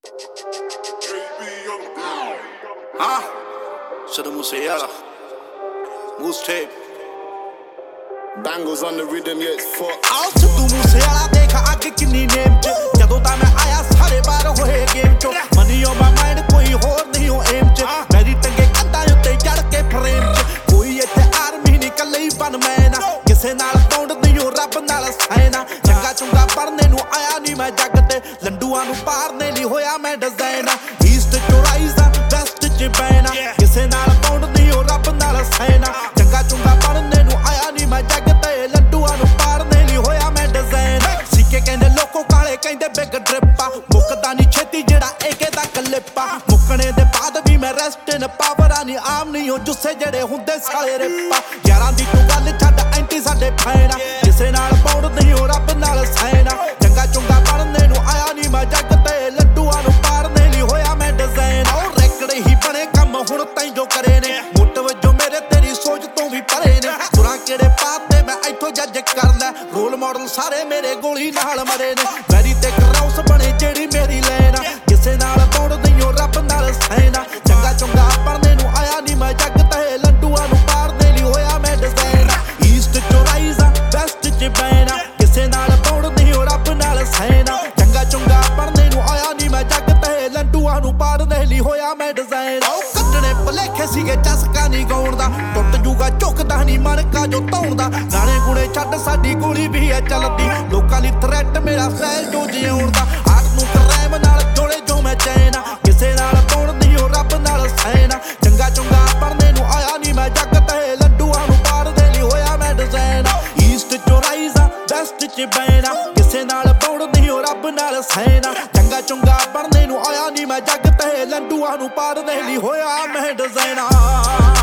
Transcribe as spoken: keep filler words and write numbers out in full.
Huh? Shoulda Musiala. Moose tape. Bangles on the rhythm, yeah, it's fucked. ਆਓ ਸਿੱਧੂ ਮੂਸੇਵਾਲਾ ਦੇਖ ਅੱਗ ਕਿੰਨੀ ਨੇਮ ਚ ਜਦੋਂ ਤਾਂ ਮੈਂ ਆਇਆ ਸਾਰੇ ਬਾਹਰ ਹੋਏ ਗੇਮ ਚੋਂ ਮਨੀ ਓ ਮਾਈ ਮਾਈਂਡ ਕੋਈ ਹੋਰ ਨਹੀਂ ਉਹ ਏਮ ਚ ਮੇਰੀ ਟੰਗੇ ਕੰਧਾਂ ਉੱਤੇ ਚੜ ਕੇ ਫਰੇਮ ਚ ਕੋਈ ਇੱਥੇ ਆਰਮੀ ਨਹੀਂ ਕੱਲੇ ਹੀ ਬਨ ਮੈਂ ਨਾ ਕਿਸੇ ਨਾਲ ਪੌਂਡ ਨਹੀਂ ਉਹ ਰੱਬ ਨਾਲ ਸੈਨਾ ਚੰਗਾ ਚੁੰਗਾ ਪੜਨੇ ਨੂੰ ਆਇਆ ਨਹੀਂ ਮੈਂ ਜੱਗ ਤੇ ਲੰਡੂਆਂ ਨੂੰ ਪਾਰਨੇ ਲਈ ਹੋਇਆ ਮੈਂ ਡਿਜ਼ਾਈਨ ਈਸਟ ਚੋਂ ਰਾਈਜ਼ ਆ ਵੈਸਟ ਚ ਬੈਨਾ ਕਿਸੇ ਨਾਲ ਪੌਂਡ ਨਹੀਂ ਉਹ ਰੱਬ ਨਾਲ ਸੈਨਾ ਚੰਗਾ ਚੁੰਗਾ ਪੜਨੇ ਨੂੰ ਆਇਆ ਨਹੀਂ ਮੈਂ ਜੱਗ ਤੇ ਲੰਡੂਆਂ ਨੂੰ ਪਾਰਨੇ ਲਈ ਹੋਇਆ ਮੈਂ ਡਿਜ਼ਾਈਨ ਸਿੱਕੇ ਕਹਿੰਦੇ ਲੋਕੋ ਕਾਲੇ ਕਹਿੰਦੇ ਬਿਗ ਡ੍ਰਿਪਾ ਮੁੱਕਦਾ ਨਹੀਂ ਛੇਤੀ ਜਿਹੜਾ ਏਕੇ ਦਾ ਕਲਿੱਪਾ ਮੁੱਕਣੇ ਦੇ ਬਾਅਦ ਵੀ ਮੈਂ ਰੈਸਟ ਇਨ ਪਾਵਰਾਂ ਨਹੀਂ ਆਮ ਨਹੀਂ ਉਹ ਜੁੱਸੇ ਜਿਹੜੇ ਹੁੰਦੇ ਸਾਲੇ ਰਿਪਾ ਯਾਰਾਂ ਦੀ ਤੂੰ ਗੱਲ ਛੱਡ ਐਂਟੀ ਸਾਡੇ ਫੈਨਾ ਕਿਸੇ ਨਾਲ ਪੌਂਡ ਨਹੀਂ ਉਹ ਰੱਬ ਨਾਲ ਸੈਨਾ ਚੰਗਾ ਚੁੰਗਾ ਪੜਨੇ ਨੂੰ ਆਇਆ ਨਹੀਂ ਮੈਂ ਜੱਗ ਤੇ ਲੰਡੂਆਂ ਨੂੰ ਪਾਰਨੇ ਲਈ ਹੋਇਆ ਮੈਂ ਡਿਜ਼ਾਈਨ ਉਹ ਰੈਕੜ ਹੀ ਬਣੇ ਕੰਮ ਹੁਣ ਤੈਂ ਜੋ ਕਰੇ ਨੇ ਮੁੱਟ ਵਜੋਂ ਮੇਰੇ ਤੇਰੀ ਸੋਚ ਤੋਂ ਵੀ ਪਰੇ ਨੇ ਤੁਰਾਂ ਕਿਹੜੇ ਪਾਤੇ ਮੈਂ ਇੱਥੋਂ ਜੱਜ ਕਰ ਲੈ ਰੋਲ ਮਾਡਲ ਸਾਰੇ ਮੇਰੇ ਗੋਲੀ ਨਾਲ ਮਰੇ ਨੇ ਵੈਰੀ ਤੇ ਕਰਾਉਸ ਬਣੇ ਜਿਹੜੀ ਮੇਰੀ ਲੈਨ ਕਿਸੇ ਨਾਲ ਪੌਂਡ ਨਹੀਂ ਉਹ ਰੱਬ ਨਾਲ ਸੈਨਾ ਚੰਗਾ ਚੁੰਗਾ ਪੜਨੇ ਨੂੰ ਆਇਆ ਨਹੀਂ ਮੈਂ ਜੱਗ ਤੇ ਲੰਡੂਆਂ ਨੂੰ ਪਾਰਨੇ ਲਈ ਹੋਇਆ ਮੈਂ ਡਿਜ਼ਾਈਨ ਈਸਟ ਚੋਂ ਰਾਈਜ਼ ਆ ਵੈਸਟ ਚ ਬੈਨਾ ਕਿਸੇ ਨਾਲ ਪੌਂਡ ਨਹੀਂ ਉਹ ਰੱਬ ਨਾਲ ਸੈਨਾ ਚੰਗਾ ਚੁੰਗਾ ਪੜਨੇ ਨੂੰ ਆਇਆ ਨਹੀਂ ਮੈਂ ਜੱਗ ਤੇ ਲੰਡੂਆਂ ਨੂੰ ਪਾਰਨੇ ਲਈ ਹੋਇਆ ਮੈਂ ਡਿਜ਼ਾਈਨ ਉਹ ਕੱਟਣੇ ਭਲੇਖੇ ਸੀਗੇ ਚਸਕਾ ਨਹੀਂ ਗਾਉਣ ਦਾ ਟੁੱਟ ਜੂਗਾ ਝੁਕਦਾ ਨਹੀਂ ਮਣਕਾ ਜੋ ਧੌਣ ਦਾ ਗਾਣੇ ਗੁਣੇ ਛੱਡ ਸਾਡੀ ਗੋਲੀ ਵੀ ਹੈ ਚੱਲਦੀ ਲੋਕਾਂ ਲਈ ਥ੍ਰੈਟ ਮੇਰਾ ਸਹਿਲ ਜੋ ਜਿਉਣ ਦਾ ਆਟ ਨੂੰ ਕਰੈਮ ਨਾਲ ਜੋੜੇ ਜੋ ਮੈਂ ਚੈਨਾ ਕਿਸੇ ਨਾਲ ਪੌਂਡ ਨਹੀਂ ਉਹ ਰੱਬ ਨਾਲ ਸੈਨਾ ਚੰਗਾ ਚੁੰਗਾ ਪੜਨੇ ਨੂੰ ਆਇਆ ਨਹੀਂ ਮੈਂ ਜੱਗ ਤੇ ਲੰਡੂਆਂ ਨੂੰ ਪਾਰਦੇ ਲਈ ਹੋਇਆ ਮੈਂ ਡਿਜ਼ਾਈਨ ਈਸਟ ਚੋਂ ਰਾਈਜ਼ ਆ ਵੈਸਟ ਚ ਬੈਨਾ ਕਿਸੇ ਨਾਲ ਪੌਂਡ ਨਹੀਂ ਉਹ ਰੱਬ ਨਾਲ ਸੈਨਾ ਚੰਗਾ ਚੁੰਗਾ ਪੜਨੇ ਨੂੰ ਆਇਆ ਨਹੀਂ ਮੈਂ ਜੱਗ ਤੇ ਲੰਡੂਆਂ ਨੂੰ ਪਾਰਦੇ ਲਈ ਹੋਇਆ ਮੈਂ ਡਿਜ਼ਾਈਨ